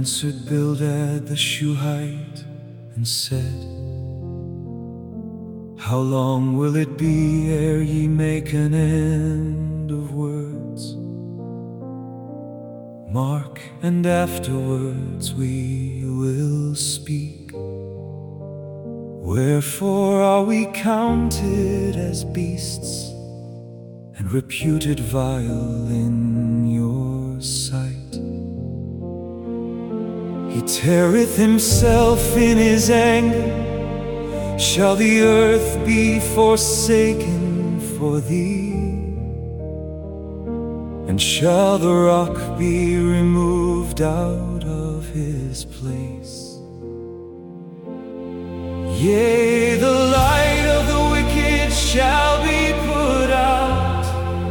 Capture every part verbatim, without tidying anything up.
answered Bildad the Shuhite and said, How long will it be ere ye make an end of words? Mark, and afterwards we will speak. Wherefore are we counted as beasts, and reputed vile in your sight? He teareth himself in his anger. Shall the earth be forsaken for thee? And shall the rock be removed out of his place? Yea, the light of the wicked shall be put out,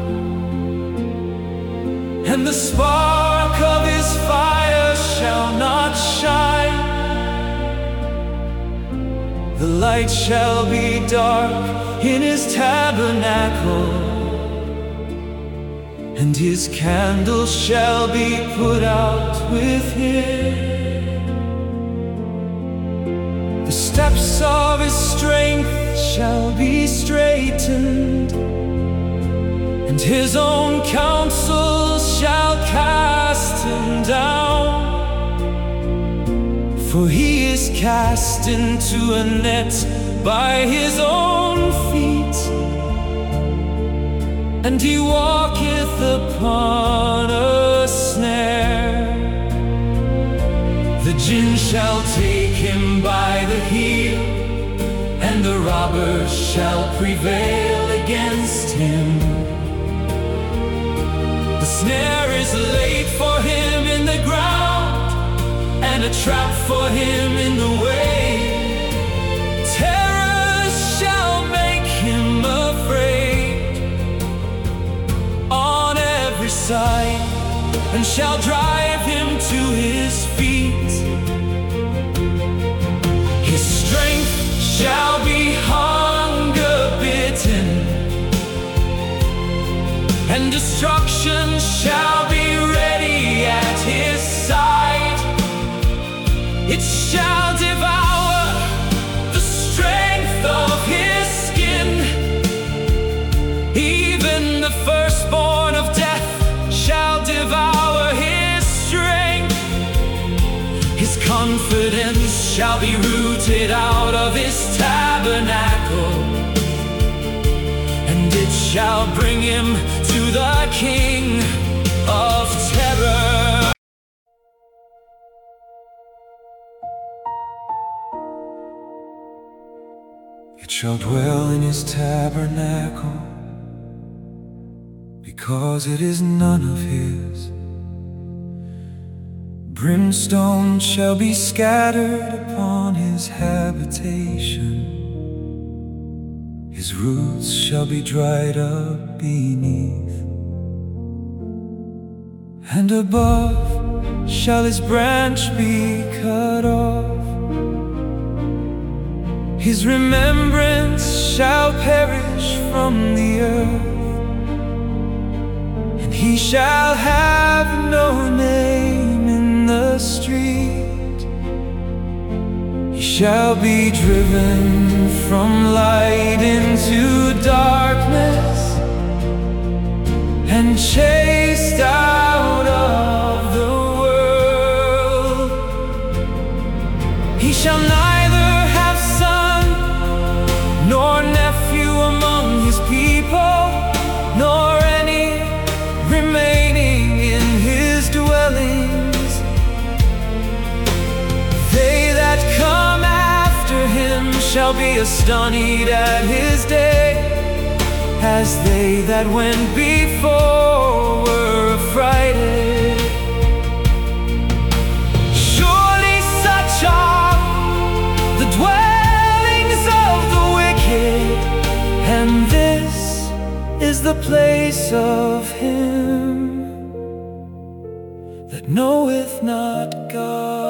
and the spark of his fire shall not shine. The light shall be dark in his tabernacle, and his candle shall be put out with him. The steps of his strength shall be straightened, and his own counsel shall cast him down. For he is cast into a net by his own feet, and he walketh upon a snare. The jinn shall take him by the heel, and the robber shall prevail against him. The snare is laid for him in the ground, and a trap for him in the way. Terror shall make him afraid on every side, and shall drive him to his feet. His strength shall be hunger bitten, and destruction shall be ready at his side. It shall devour the strength of his skin. Even the firstborn of death shall devour his strength. His confidence shall be rooted out of his tabernacle, and it shall bring him to the King of terror. It shall dwell in his tabernacle, because it is none of his. Brimstone shall be scattered upon his habitation. His roots shall be dried up beneath, and above shall his branch be cut off. His remembrance shall perish from the earth, and he shall have no name in the street. He shall be driven from light into darkness, and chased out of the world. He shall neither have son nor nephew among his people, nor any remaining in his dwellings. They that come after him shall be astonished at his day, as they that went before were affrighted. Surely such are the dwellings of the wicked, and this is the place of him that knoweth not God.